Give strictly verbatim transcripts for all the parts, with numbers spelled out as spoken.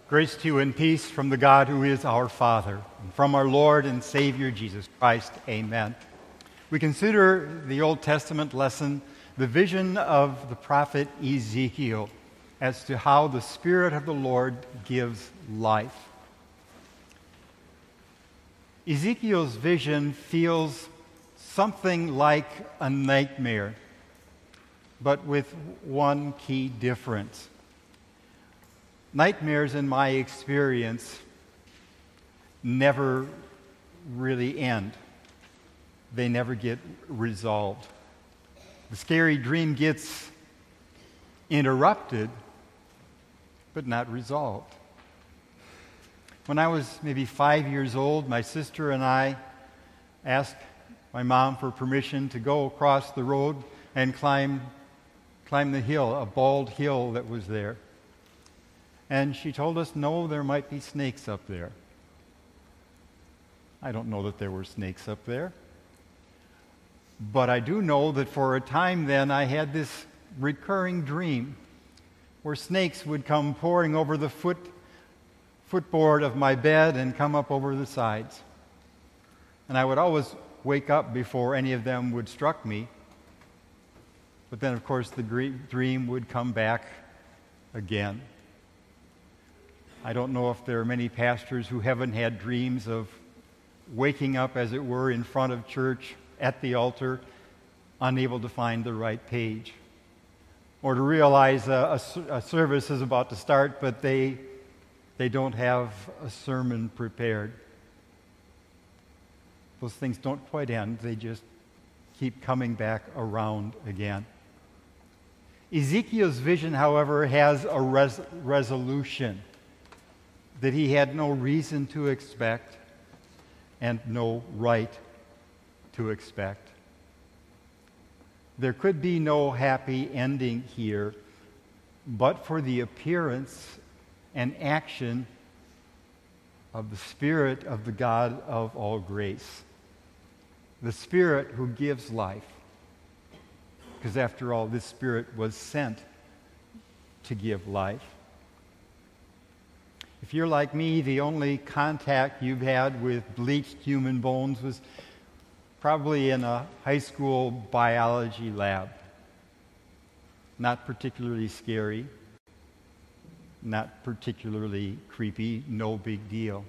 Grace to you and peace from the God who is our Father, and from our Lord and Savior Jesus Christ. Amen. We consider the Old Testament lesson, the vision of the prophet Ezekiel, as to how the Spirit of the Lord gives life. Ezekiel's vision feels something like a nightmare, but with one key difference. Nightmares, in my experience, never really end. They never get resolved. The scary dream gets interrupted, but not resolved. When I was maybe five years old, my sister and I asked my mom for permission to go across the road and climb, climb the hill, a bald hill that was there. And she told us, no, there might be snakes up there. I don't know that there were snakes up there. But I do know that for a time then I had this recurring dream where snakes would come pouring over the foot, footboard of my bed and come up over the sides. And I would always wake up before any of them would struck me. But then, of course, the dream would come back again. I don't know if there are many pastors who haven't had dreams of waking up, as it were, in front of church at the altar, unable to find the right page, or to realize a, a, a service is about to start, but they, they don't have a sermon prepared. Those things don't quite end. They just keep coming back around again. Ezekiel's vision, however, has a res- resolution that he had no reason to expect and no right to expect. There could be no happy ending here, but for the appearance and action of the Spirit of the God of all grace, the Spirit who gives life. Because after all, this Spirit was sent to give life. If you're like me, the only contact you've had with bleached human bones was probably in a high school biology lab. Not particularly scary, not particularly creepy, no big deal.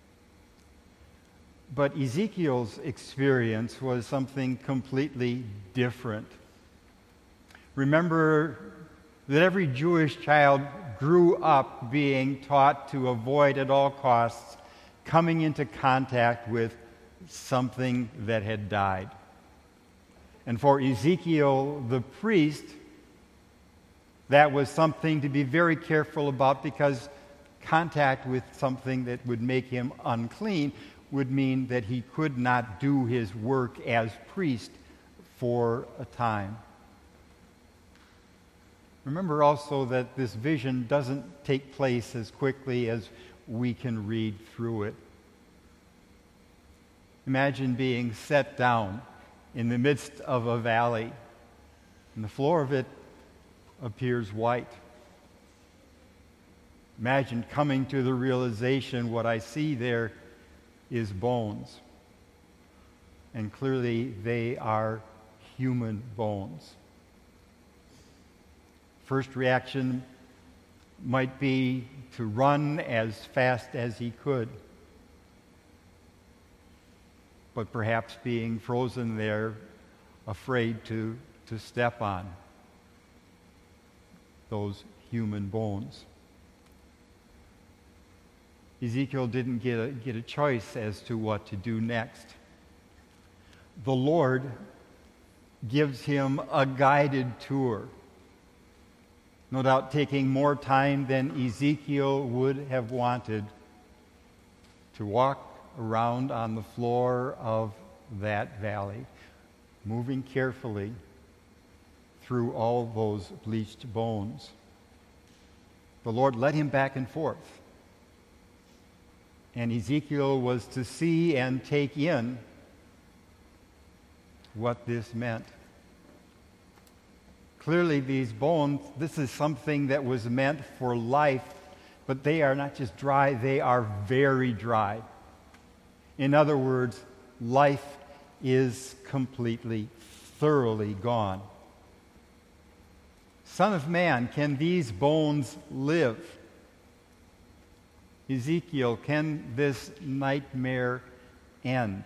But Ezekiel's experience was something completely different. Remember that every Jewish child grew up being taught to avoid at all costs coming into contact with something that had died. And for Ezekiel, the priest, that was something to be very careful about, because contact with something that would make him unclean would mean that he could not do his work as priest for a time. Remember also that this vision doesn't take place as quickly as we can read through it. Imagine being set down in the midst of a valley, and the floor of it appears white. Imagine coming to the realization, what I see there is bones. And clearly they are human bones. First reaction might be to run as fast as he could. But perhaps being frozen there, afraid to, to step on those human bones. Ezekiel didn't get a, get a choice as to what to do next. The Lord gives him a guided tour, no doubt taking more time than Ezekiel would have wanted, to walk around on the floor of that valley, moving carefully through all those bleached bones. The Lord led him back and forth, and Ezekiel was to see and take in what this meant. Clearly, these bones, this is something that was meant for life But they are not just dry, they are very dry. In other words, life is completely, thoroughly gone. Son of man, can these bones live? Ezekiel, can this nightmare end?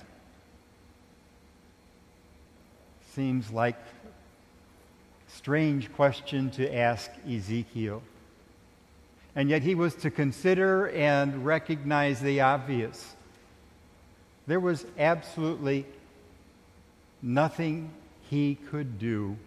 Seems like a strange question to ask Ezekiel. And yet he was to consider and recognize the obvious. There was absolutely nothing he could do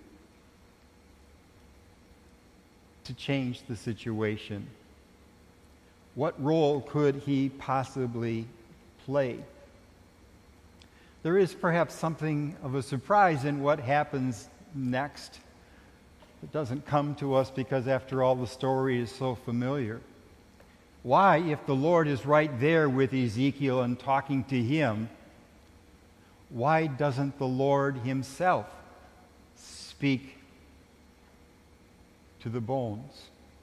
to change the situation. What role could he possibly play? There is perhaps something of a surprise in what happens next. It doesn't come to us because, after all, the story is so familiar. Why, if the Lord is right there with Ezekiel and talking to him, why doesn't the Lord himself speak to the bones?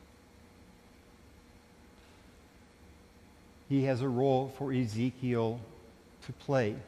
He has a role for Ezekiel to play.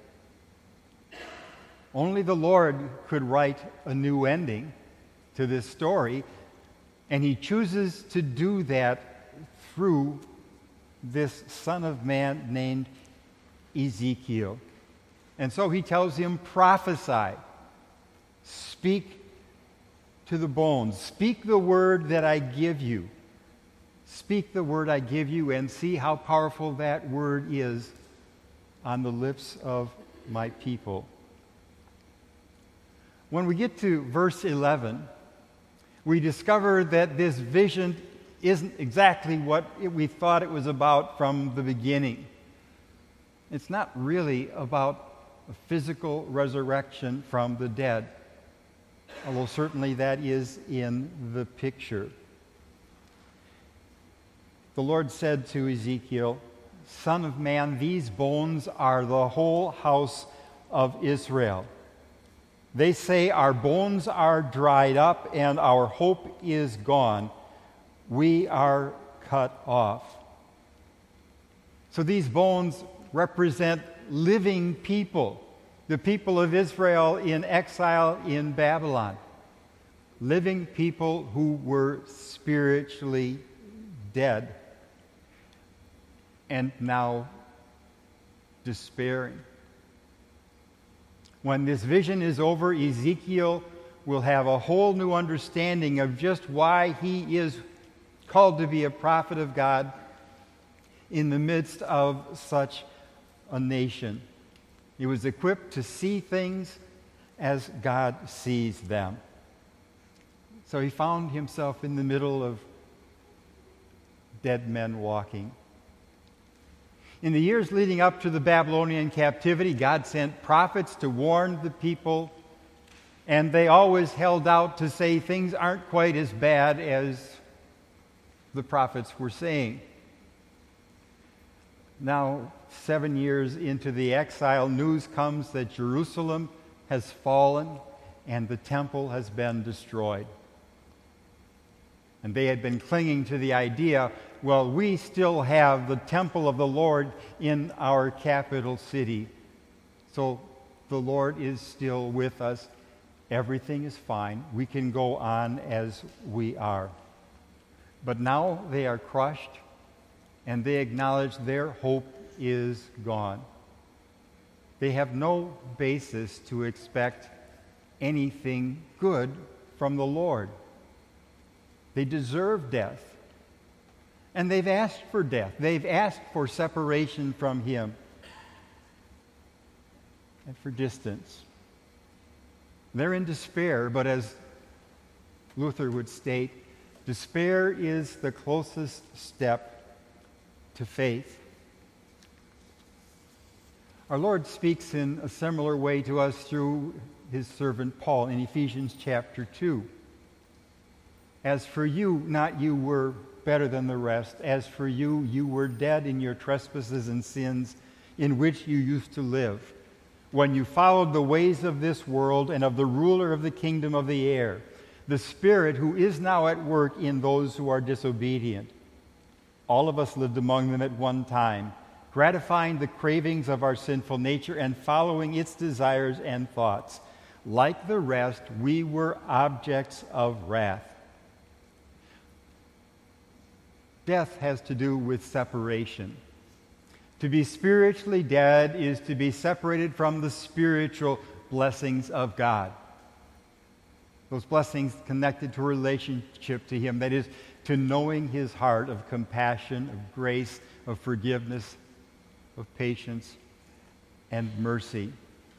Only the Lord could write a new ending to this story, and he chooses to do that through this Son of Man named Ezekiel. And so he tells him, prophesy, speak to the bones, speak the word that I give you. Speak the word I give you and see how powerful that word is on the lips of my people. When we get to verse eleven, we discover that this vision isn't exactly what it, we thought it was about from the beginning. It's not really about a physical resurrection from the dead, although certainly that is in the picture. The Lord said to Ezekiel, Son of man, these bones are the whole house of Israel. They say, our bones are dried up and our hope is gone. We are cut off. So these bones represent living people, the people of Israel in exile in Babylon. Living people who were spiritually dead and now despairing. When this vision is over, Ezekiel will have a whole new understanding of just why he is called to be a prophet of God in the midst of such a nation. He was equipped to see things as God sees them. So he found himself in the middle of dead men walking. In the years leading up to the Babylonian captivity, God sent prophets to warn the people, and they always held out to say things aren't quite as bad as the prophets were saying. Now, seven years into the exile, news comes that Jerusalem has fallen and the temple has been destroyed. And they had been clinging to the idea, well, we still have the temple of the Lord in our capital city. So the Lord is still with us. Everything is fine. We can go on as we are. But now they are crushed, and they acknowledge their hope is gone. They have no basis to expect anything good from the Lord. They deserve death. And they've asked for death. They've asked for separation from Him and for distance. They're in despair, but as Luther would state, despair is the closest step to faith. Our Lord speaks in a similar way to us through His servant Paul in Ephesians chapter two. As for you, not you were better than the rest. As for you, you were dead in your trespasses and sins in which you used to live, when you followed the ways of this world and of the ruler of the kingdom of the air, the Spirit who is now at work in those who are disobedient. All of us lived among them at one time, gratifying the cravings of our sinful nature and following its desires and thoughts. Like the rest, we were objects of wrath. Death has to do with separation. To be spiritually dead is to be separated from the spiritual blessings of God. Those blessings connected to a relationship to Him, that is, to knowing His heart of compassion, of grace, of forgiveness, of patience, and mercy.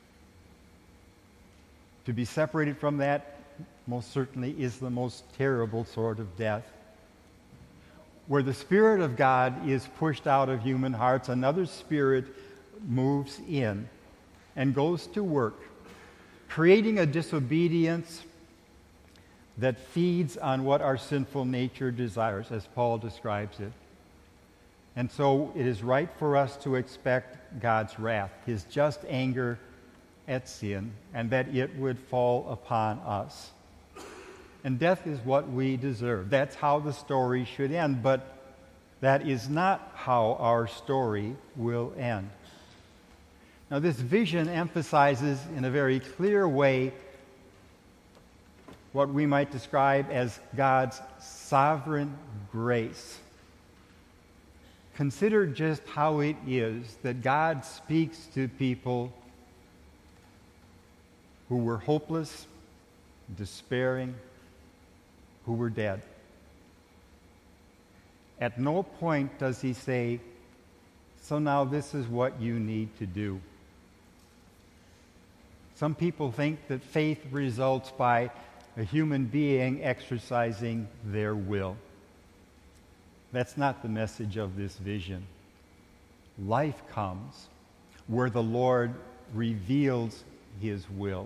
To be separated from that, most certainly, is the most terrible sort of death. Where the Spirit of God is pushed out of human hearts, another spirit moves in and goes to work, creating a disobedience that feeds on what our sinful nature desires, as Paul describes it. And so it is right for us to expect God's wrath, His just anger at sin, and that it would fall upon us. And death is what we deserve. That's how the story should end, but that is not how our story will end. Now, this vision emphasizes in a very clear way what we might describe as God's sovereign grace. Consider just how it is that God speaks to people who were hopeless, despairing, who were dead. At no point does He say, "So now this is what you need to do." Some people think that faith results by a human being exercising their will. That's not the message of this vision. Life comes where the Lord reveals His will.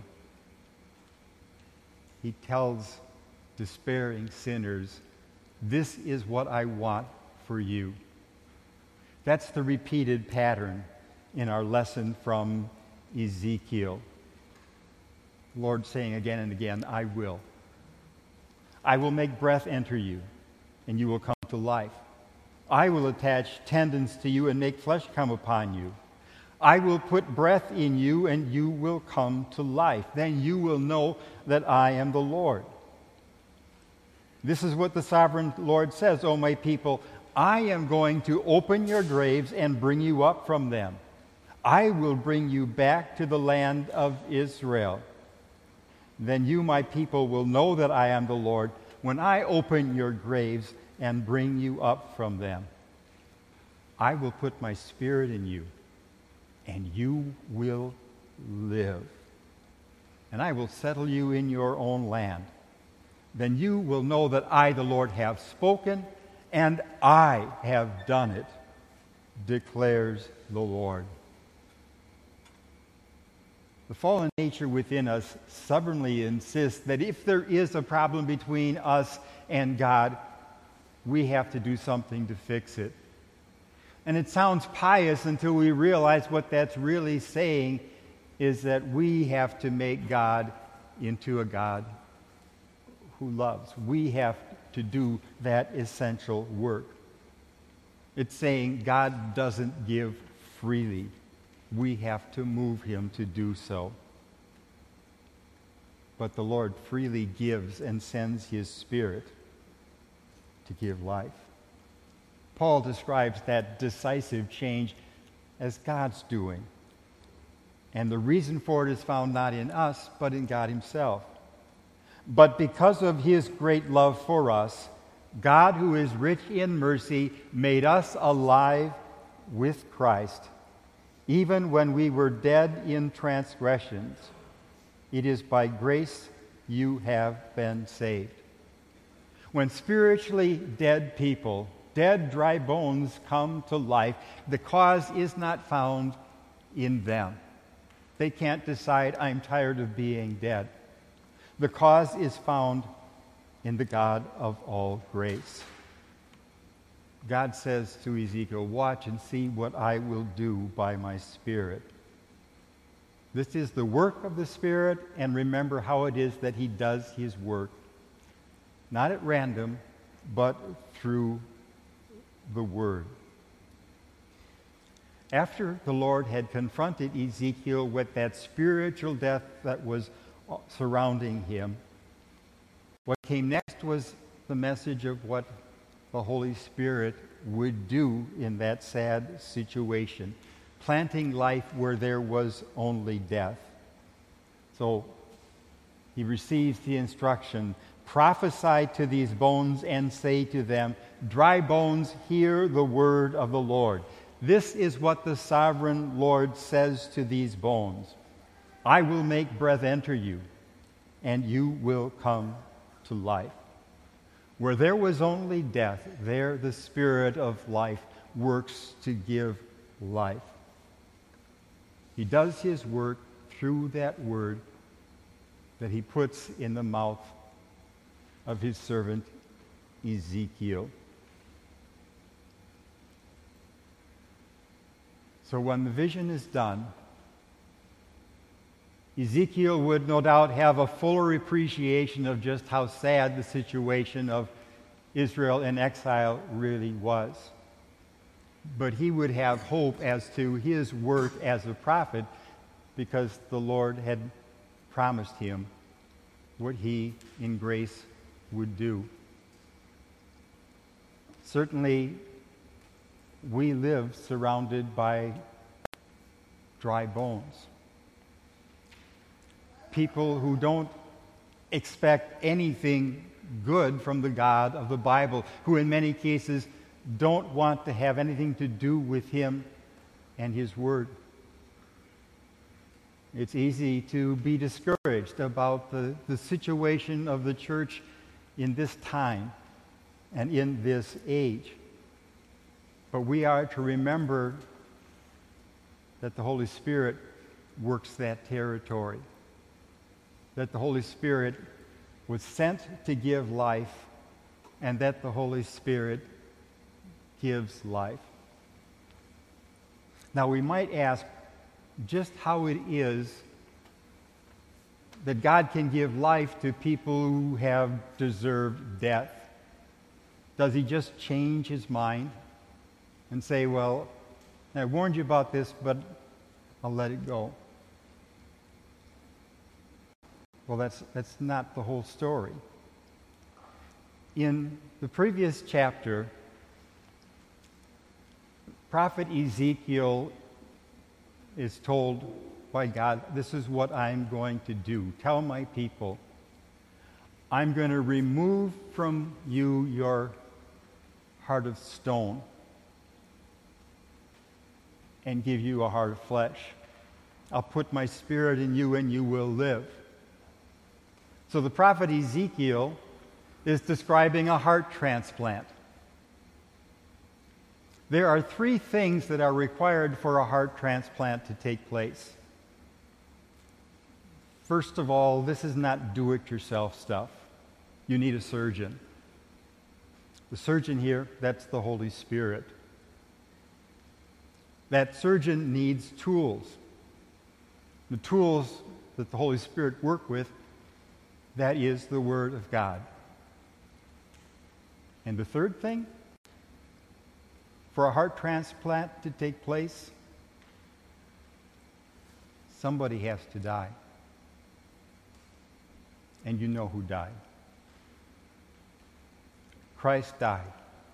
He tells despairing sinners, "This is what I want for you." That's the repeated pattern in our lesson from Ezekiel. Lord saying again and again, "I will. I will make breath enter you, and you will come to life. I will attach tendons to you and make flesh come upon you. I will put breath in you, and you will come to life. Then you will know that I am the Lord." This is what the sovereign Lord says, "O my people, I am going to open your graves and bring you up from them. I will bring you back to the land of Israel. Then you, my people, will know that I am the Lord when I open your graves and bring you up from them. I will put my spirit in you, and you will live. And I will settle you in your own land. Then you will know that I, the Lord, have spoken, and I have done it, declares the Lord." The fallen nature within us stubbornly insists that if there is a problem between us and God, we have to do something to fix it. And it sounds pious until we realize what that's really saying is that we have to make God into a God who loves. We have to do that essential work. It's saying God doesn't give freely. We have to move Him to do so. But the Lord freely gives and sends His Spirit to give life. Paul describes that decisive change as God's doing. And the reason for it is found not in us, but in God Himself. But because of His great love for us, God, who is rich in mercy, made us alive with Christ, even when we were dead in transgressions. It is by grace you have been saved. When spiritually dead people, dead dry bones, come to life, the cause is not found in them. They can't decide, "I'm tired of being dead." The cause is found in the God of all grace. God says to Ezekiel, "Watch and see what I will do by my Spirit." This is the work of the Spirit, and remember how it is that He does His work. Not at random, but through the Word. After the Lord had confronted Ezekiel with that spiritual death that was surrounding him, what came next was the message of what the Holy Spirit would do in that sad situation, planting life where there was only death. So he receives the instruction, prophesy to these bones and say to them, dry bones, hear the word of the Lord. This is what the sovereign Lord says to these bones. I will make breath enter you, and you will come to life. Where there was only death, there the Spirit of life works to give life. He does his work through that word that he puts in the mouth of his servant Ezekiel. So when the vision is done, Ezekiel would no doubt have a fuller appreciation of just how sad the situation of Israel in exile really was. But he would have hope as to his work as a prophet because the Lord had promised him what he in grace would do. Certainly, we live surrounded by dry bones. People who don't expect anything good from the God of the Bible, who in many cases don't want to have anything to do with him and his word. It's easy to be discouraged about the, the situation of the church in this time and in this age. But we are to remember that the Holy Spirit works that territory. That the Holy Spirit was sent to give life, and that the Holy Spirit gives life. Now we might ask just how it is that God can give life to people who have deserved death. Does he just change his mind and say, well, I warned you about this, but I'll let it go? Well, that's, that's not the whole story. In the previous chapter, prophet Ezekiel is told by God, this is what I'm going to do. Tell my people, I'm going to remove from you your heart of stone and give you a heart of flesh. I'll put my spirit in you and you will live. So the prophet Ezekiel is describing a heart transplant. There are three things that are required for a heart transplant to take place. First of all, this is not do-it-yourself stuff. You need a surgeon. The surgeon here, that's the Holy Spirit. That surgeon needs tools. The tools that the Holy Spirit works with, that is the Word of God. And the third thing, for a heart transplant to take place, somebody has to die. And you know who died. Christ died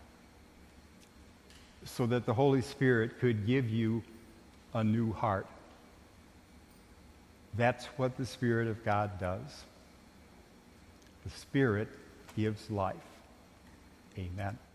so that the Holy Spirit could give you a new heart. That's what the Spirit of God does. The Spirit gives life. Amen.